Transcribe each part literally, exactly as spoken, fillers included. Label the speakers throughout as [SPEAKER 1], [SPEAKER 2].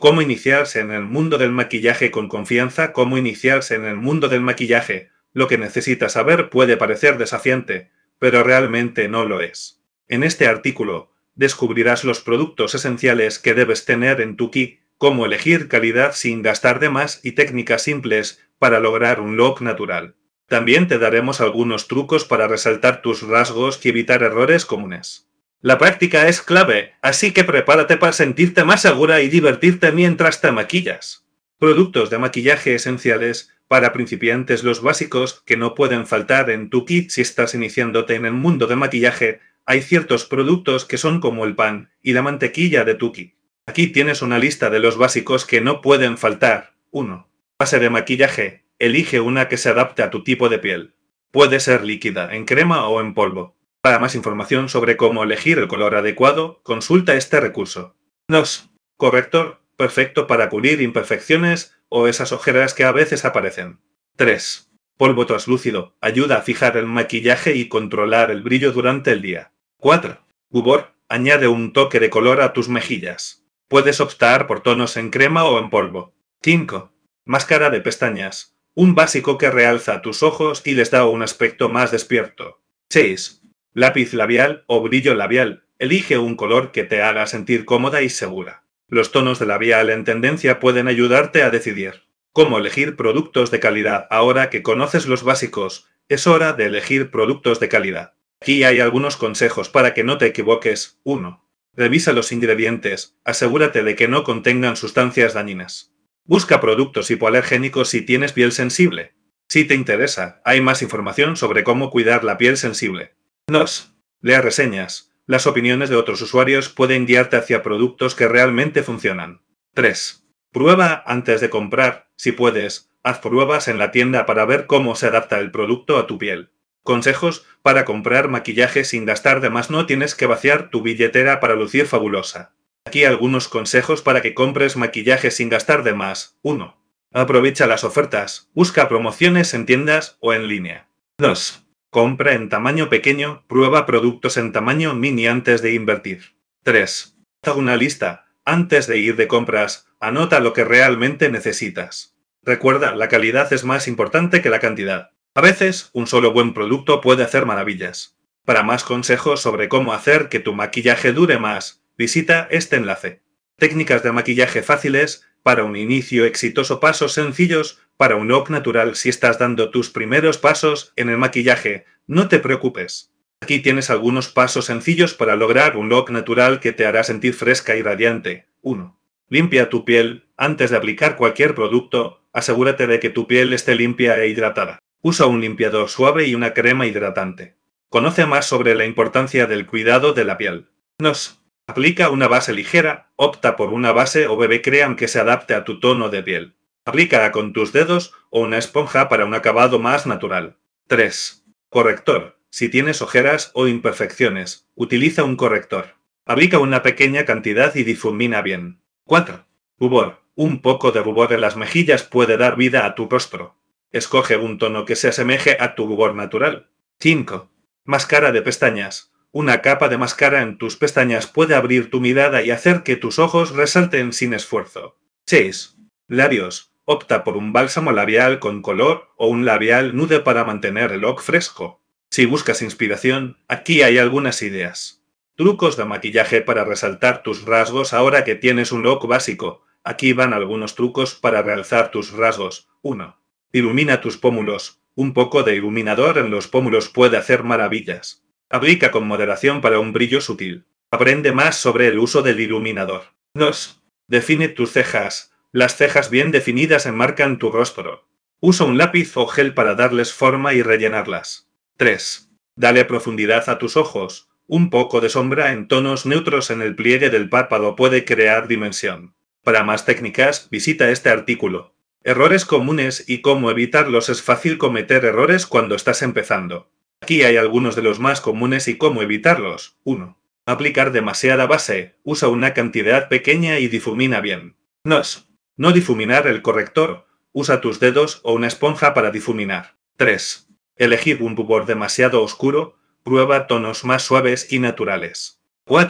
[SPEAKER 1] Cómo iniciarse en el mundo del maquillaje con confianza. Cómo iniciarse en el mundo del maquillaje. Lo que necesitas saber puede parecer desafiante, pero realmente no lo es. En este artículo, descubrirás los productos esenciales que debes tener en tu kit, cómo elegir calidad sin gastar de más y técnicas simples para lograr un look natural. También te daremos algunos trucos para resaltar tus rasgos y evitar errores comunes. La práctica es clave, así que prepárate para sentirte más segura y divertirte mientras te maquillas. Productos de maquillaje esenciales para principiantes. Los básicos que no pueden faltar en tu kit si estás iniciándote en el mundo del maquillaje. Hay ciertos productos que son como el pan y la mantequilla de tu kit. Aquí tienes una lista de los básicos que no pueden faltar. uno. Base de maquillaje. Elige una que se adapte a tu tipo de piel. Puede ser líquida, en crema o en polvo. Para más información sobre cómo elegir el color adecuado, consulta este recurso. dos. Corrector, perfecto para cubrir imperfecciones o esas ojeras que a veces aparecen. tres. Polvo translúcido, ayuda a fijar el maquillaje y controlar el brillo durante el día. cuatro. Rubor, añade un toque de color a tus mejillas. Puedes optar por tonos en crema o en polvo. cinco. Máscara de pestañas, un básico que realza tus ojos y les da un aspecto más despierto. seis. Lápiz labial o brillo labial, elige un color que te haga sentir cómoda y segura. Los tonos de labial en tendencia pueden ayudarte a decidir cómo elegir productos de calidad. Ahora que conoces los básicos, es hora de elegir productos de calidad. Aquí hay algunos consejos para que no te equivoques. uno. Revisa los ingredientes, asegúrate de que no contengan sustancias dañinas. Busca productos hipoalergénicos si tienes piel sensible. Si te interesa, hay más información sobre cómo cuidar la piel sensible. dos. Lea reseñas. Las opiniones de otros usuarios pueden guiarte hacia productos que realmente funcionan. tres. Prueba antes de comprar. Si puedes, haz pruebas en la tienda para ver cómo se adapta el producto a tu piel. Consejos para comprar maquillaje sin gastar de más. No tienes que vaciar tu billetera para lucir fabulosa. Aquí algunos consejos para que compres maquillaje sin gastar de más. uno. Aprovecha las ofertas. Busca promociones en tiendas o en línea. dos. Compra en tamaño pequeño. Prueba productos en tamaño mini antes de invertir. tres. Haz una lista. Antes de ir de compras, anota lo que realmente necesitas. Recuerda, la calidad es más importante que la cantidad. A veces, un solo buen producto puede hacer maravillas. Para más consejos sobre cómo hacer que tu maquillaje dure más, visita este enlace. Técnicas de maquillaje fáciles para un inicio exitoso. Pasos sencillos para un look natural. Si estás dando tus primeros pasos en el maquillaje, no te preocupes. Aquí tienes algunos pasos sencillos para lograr un look natural que te hará sentir fresca y radiante. uno. Limpia tu piel. Antes de aplicar cualquier producto, asegúrate de que tu piel esté limpia e hidratada. Usa un limpiador suave y una crema hidratante. Conoce más sobre la importancia del cuidado de la piel. dos. Aplica una base ligera. Opta por una base o B B cream que se adapte a tu tono de piel. Aplícala con tus dedos o una esponja para un acabado más natural. tres. Corrector. Si tienes ojeras o imperfecciones, utiliza un corrector. Aplica una pequeña cantidad y difumina bien. cuatro. Rubor. Un poco de rubor en las mejillas puede dar vida a tu rostro. Escoge un tono que se asemeje a tu rubor natural. cinco. Máscara de pestañas. Una capa de máscara en tus pestañas puede abrir tu mirada y hacer que tus ojos resalten sin esfuerzo. seis. Labios. Opta por un bálsamo labial con color o un labial nude para mantener el look fresco. Si buscas inspiración, aquí hay algunas ideas. Trucos de maquillaje para resaltar tus rasgos. Ahora que tienes un look básico, aquí van algunos trucos para realzar tus rasgos. uno. Ilumina tus pómulos. Un poco de iluminador en los pómulos puede hacer maravillas. Aplica con moderación para un brillo sutil. Aprende más sobre el uso del iluminador. dos. Define tus cejas. Las cejas bien definidas enmarcan tu rostro. Usa un lápiz o gel para darles forma y rellenarlas. tres. Dale profundidad a tus ojos. Un poco de sombra en tonos neutros en el pliegue del párpado puede crear dimensión. Para más técnicas, visita este artículo. Errores comunes y cómo evitarlos. Es fácil cometer errores cuando estás empezando. Aquí hay algunos de los más comunes y cómo evitarlos. uno. Aplicar demasiada base. Usa una cantidad pequeña y difumina bien. dos. No difuminar el corrector. Usa tus dedos o una esponja para difuminar. tres. Elegir un rubor demasiado oscuro. Prueba tonos más suaves y naturales. cuatro.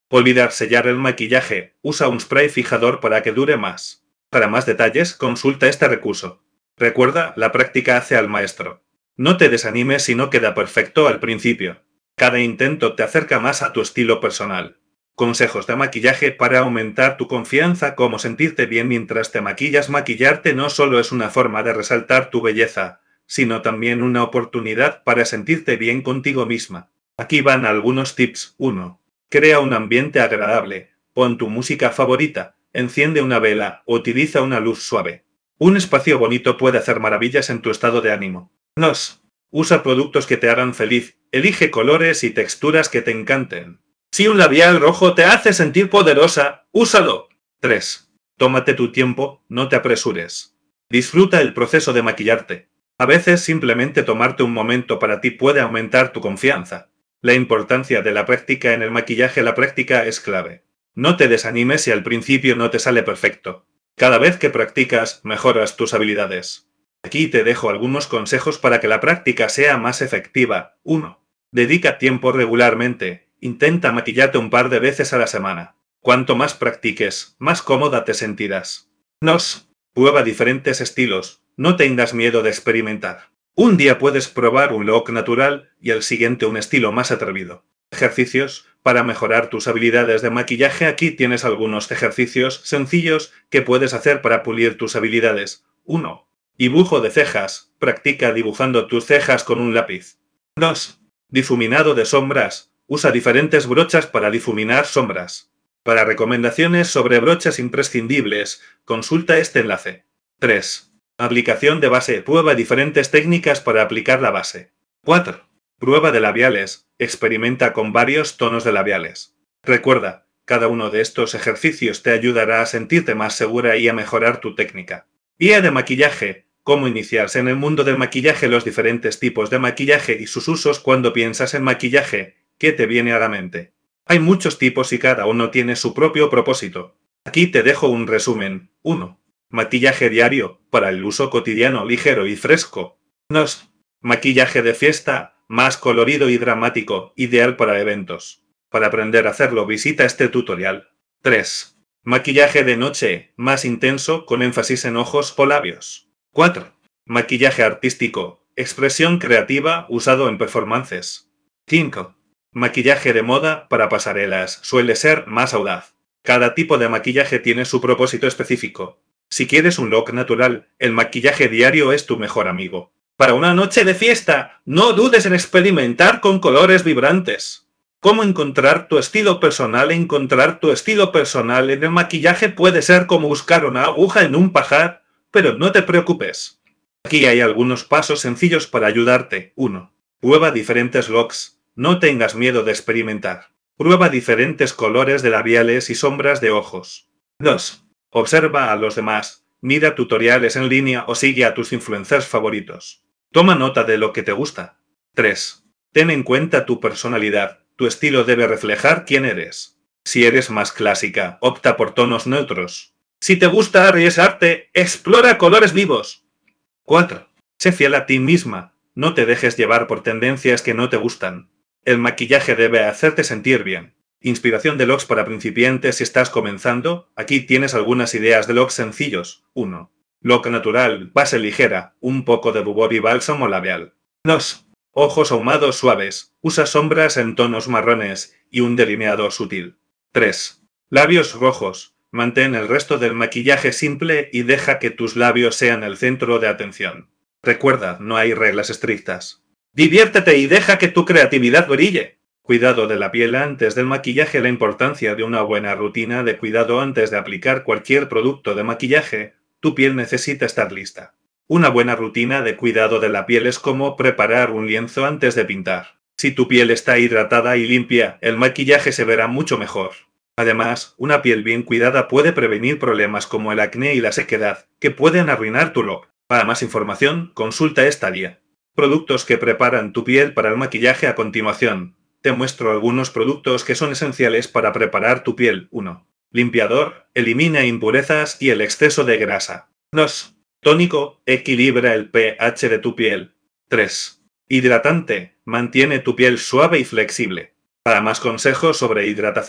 [SPEAKER 1] Olvidar sellar el maquillaje. Usa un spray fijador para que dure más. Para más detalles, consulta este recurso. Recuerda, la práctica hace al maestro. No te desanimes si no queda perfecto al principio. Cada intento te acerca más a tu estilo personal. Consejos de maquillaje para aumentar tu confianza. Cómo sentirte bien mientras te maquillas. Maquillarte no solo es una forma de resaltar tu belleza, sino también una oportunidad para sentirte bien contigo misma. Aquí van algunos tips. uno. Crea un ambiente agradable. Pon tu música favorita, enciende una vela o utiliza una luz suave. Un espacio bonito puede hacer maravillas en tu estado de ánimo. dos. Usa productos que te hagan feliz. Elige colores y texturas que te encanten. Si un labial rojo te hace sentir poderosa, úsalo. tres. Tómate tu tiempo, no te apresures. Disfruta el proceso de maquillarte. A veces simplemente tomarte un momento para ti puede aumentar tu confianza. La importancia de la práctica en el maquillaje. La práctica es clave. No te desanimes si al principio no te sale perfecto. Cada vez que practicas, mejoras tus habilidades. Aquí te dejo algunos consejos para que la práctica sea más efectiva. uno. Dedica tiempo regularmente. Intenta maquillarte un par de veces a la semana. Cuanto más practiques, más cómoda te sentirás. dos. Prueba diferentes estilos. No tengas miedo de experimentar. Un día puedes probar un look natural y al siguiente un estilo más atrevido. Ejercicios para mejorar tus habilidades de maquillaje. Aquí tienes algunos ejercicios sencillos que puedes hacer para pulir tus habilidades. uno. Dibujo de cejas. Practica dibujando tus cejas con un lápiz. dos. Difuminado de sombras. Usa diferentes brochas para difuminar sombras. Para recomendaciones sobre brochas imprescindibles, consulta este enlace. tres. Aplicación de base. Prueba diferentes técnicas para aplicar la base. cuatro. Prueba de labiales. Experimenta con varios tonos de labiales. Recuerda, cada uno de estos ejercicios te ayudará a sentirte más segura y a mejorar tu técnica. Guía de maquillaje. Cómo iniciarse en el mundo del maquillaje. Los diferentes tipos de maquillaje y sus usos. Cuando piensas en maquillaje, ¿qué te viene a la mente? Hay muchos tipos y cada uno tiene su propio propósito. Aquí te dejo un resumen. uno. Maquillaje diario, para el uso cotidiano, ligero y fresco. dos. Maquillaje de fiesta, más colorido y dramático, ideal para eventos. Para aprender a hacerlo, visita este tutorial. tres. Maquillaje de noche, más intenso, con énfasis en ojos o labios. cuatro. Maquillaje artístico, expresión creativa, usado en performances. cinco. Maquillaje de moda, para pasarelas, suele ser más audaz. Cada tipo de maquillaje tiene su propósito específico. Si quieres un look natural, el maquillaje diario es tu mejor amigo. Para una noche de fiesta, no dudes en experimentar con colores vibrantes. ¿Cómo encontrar tu estilo personal? Encontrar tu estilo personal en el maquillaje puede ser como buscar una aguja en un pajar, pero no te preocupes. Aquí hay algunos pasos sencillos para ayudarte. uno. Prueba diferentes looks. No tengas miedo de experimentar. Prueba diferentes colores de labiales y sombras de ojos. dos. Observa a los demás, mira tutoriales en línea o sigue a tus influencers favoritos. Toma nota de lo que te gusta. tres. Ten en cuenta tu personalidad, tu estilo debe reflejar quién eres. Si eres más clásica, opta por tonos neutros. Si te gusta arriesgarte, explora colores vivos. cuatro. Sé fiel a ti misma, no te dejes llevar por tendencias que no te gustan. El maquillaje debe hacerte sentir bien. Inspiración de looks para principiantes. Si estás comenzando, aquí tienes algunas ideas de looks sencillos. uno. Look natural, base ligera, un poco de rubor y bálsamo labial. dos. Ojos ahumados suaves, usa sombras en tonos marrones y un delineador sutil. tres. Labios rojos, mantén el resto del maquillaje simple y deja que tus labios sean el centro de atención. Recuerda, no hay reglas estrictas. Diviértete y deja que tu creatividad brille. Cuidado de la piel antes del maquillaje. La importancia de una buena rutina de cuidado antes de aplicar cualquier producto de maquillaje. Tu piel necesita estar lista. Una buena rutina de cuidado de la piel es como preparar un lienzo antes de pintar. Si tu piel está hidratada y limpia, el maquillaje se verá mucho mejor. Además, una piel bien cuidada puede prevenir problemas como el acné y la sequedad, que pueden arruinar tu look. Para más información, consulta esta guía. Productos que preparan tu piel para el maquillaje. A continuación, te muestro algunos productos que son esenciales para preparar tu piel. uno. Limpiador, elimina impurezas y el exceso de grasa. dos. Tónico, equilibra el pH de tu piel. tres. Hidratante, mantiene tu piel suave y flexible. Para más consejos sobre hidratación,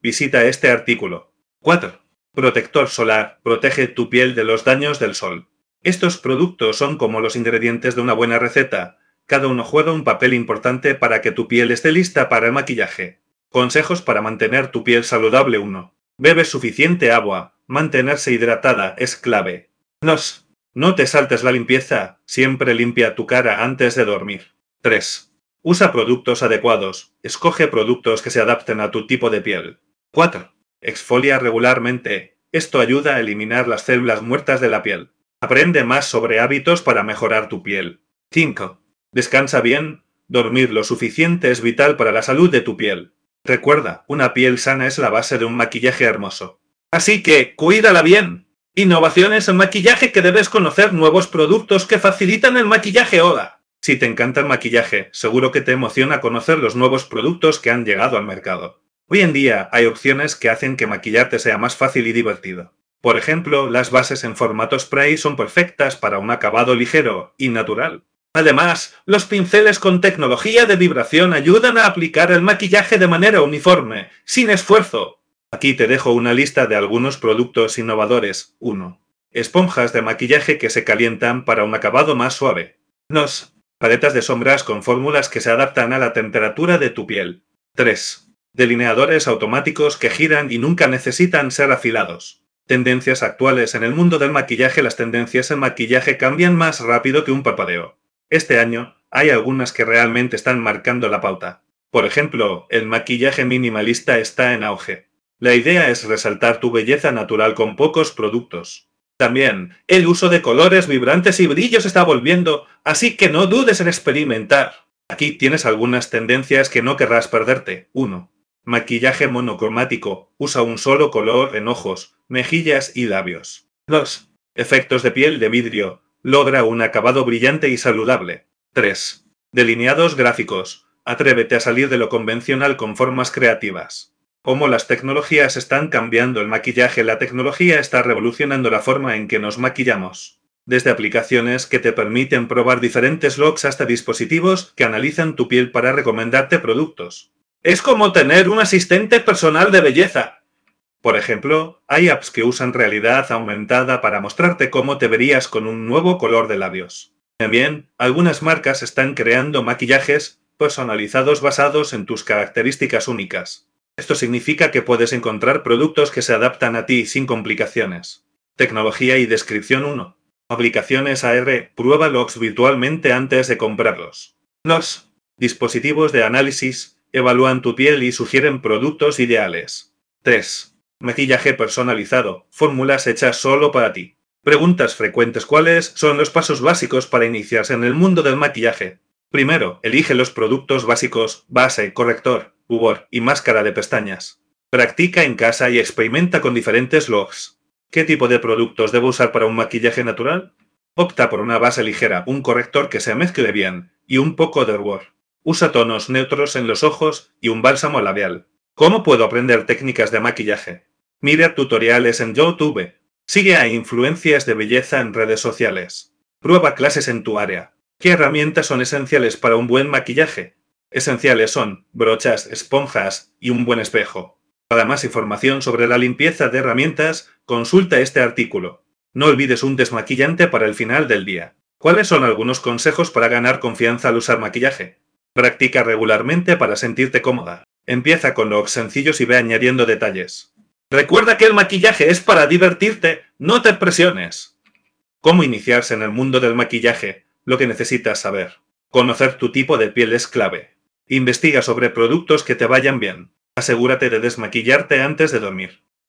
[SPEAKER 1] Visita este artículo. cuatro. Protector solar. Protege tu piel de los daños del sol. Estos productos son como los ingredientes de una buena receta. Cada uno juega un papel importante para que tu piel esté lista para el maquillaje. Consejos para mantener tu piel saludable. uno. Bebe suficiente agua. Mantenerse hidratada es clave. dos. No te saltes la limpieza. Siempre limpia tu cara antes de dormir. tres. Usa productos adecuados. Escoge productos que se adapten a tu tipo de piel. cuatro. Exfolia regularmente. Esto ayuda a eliminar las células muertas de la piel. Aprende más sobre hábitos para mejorar tu piel. cinco. Descansa bien. Dormir lo suficiente es vital para la salud de tu piel. Recuerda, una piel sana es la base de un maquillaje hermoso. Así que, cuídala bien. Innovaciones en maquillaje que debes conocer, nuevos productos que facilitan el maquillaje. Hola. Si te encanta el maquillaje, seguro que te emociona conocer los nuevos productos que han llegado al mercado. Hoy en día hay opciones que hacen que maquillarte sea más fácil y divertido. Por ejemplo, las bases en formato spray son perfectas para un acabado ligero y natural. Además, los pinceles con tecnología de vibración ayudan a aplicar el maquillaje de manera uniforme, sin esfuerzo. Aquí te dejo una lista de algunos productos innovadores. uno. Esponjas de maquillaje que se calientan para un acabado más suave. dos. Paletas de sombras con fórmulas que se adaptan a la temperatura de tu piel. tres. Delineadores automáticos que giran y nunca necesitan ser afilados. Tendencias actuales en el mundo del maquillaje. Las tendencias en maquillaje cambian más rápido que un parpadeo. Este año, hay algunas que realmente están marcando la pauta. Por ejemplo, el maquillaje minimalista está en auge. La idea es resaltar tu belleza natural con pocos productos. También, el uso de colores vibrantes y brillos está volviendo, así que no dudes en experimentar. Aquí tienes algunas tendencias que no querrás perderte. uno. Maquillaje monocromático. Usa un solo color en ojos, mejillas y labios. dos. Efectos de piel de vidrio. Logra un acabado brillante y saludable. tres. Delineados gráficos. Atrévete a salir de lo convencional con formas creativas. Cómo las tecnologías están cambiando el maquillaje. La tecnología está revolucionando la forma en que nos maquillamos. Desde aplicaciones que te permiten probar diferentes looks hasta dispositivos que analizan tu piel para recomendarte productos. Es como tener un asistente personal de belleza. Por ejemplo, hay apps que usan realidad aumentada para mostrarte cómo te verías con un nuevo color de labios. También, algunas marcas están creando maquillajes personalizados basados en tus características únicas. Esto significa que puedes encontrar productos que se adaptan a ti sin complicaciones. Tecnología y descripción. uno. Aplicaciones A R. Prueba looks virtualmente antes de comprarlos. dos. Dispositivos de análisis. Evalúan tu piel y sugieren productos ideales. tres. Maquillaje personalizado. Fórmulas hechas solo para ti. Preguntas frecuentes. ¿Cuáles son los pasos básicos para iniciarse en el mundo del maquillaje? Primero, elige los productos básicos: base, corrector, rubor y máscara de pestañas. Practica en casa y experimenta con diferentes looks. ¿Qué tipo de productos debo usar para un maquillaje natural? Opta por una base ligera, un corrector que se mezcle bien y un poco de rubor. Usa tonos neutros en los ojos y un bálsamo labial. ¿Cómo puedo aprender técnicas de maquillaje? Mira tutoriales en YouTube. Sigue a influencias de belleza en redes sociales. Prueba clases en tu área. ¿Qué herramientas son esenciales para un buen maquillaje? Esenciales son brochas, esponjas y un buen espejo. Para más información sobre la limpieza de herramientas, consulta este artículo. No olvides un desmaquillante para el final del día. ¿Cuáles son algunos consejos para ganar confianza al usar maquillaje? Practica regularmente para sentirte cómoda. Empieza con looks sencillos y ve añadiendo detalles. Recuerda que el maquillaje es para divertirte, no te presiones. ¿Cómo iniciarse en el mundo del maquillaje? Lo que necesitas saber. Conocer tu tipo de piel es clave. Investiga sobre productos que te vayan bien. Asegúrate de desmaquillarte antes de dormir.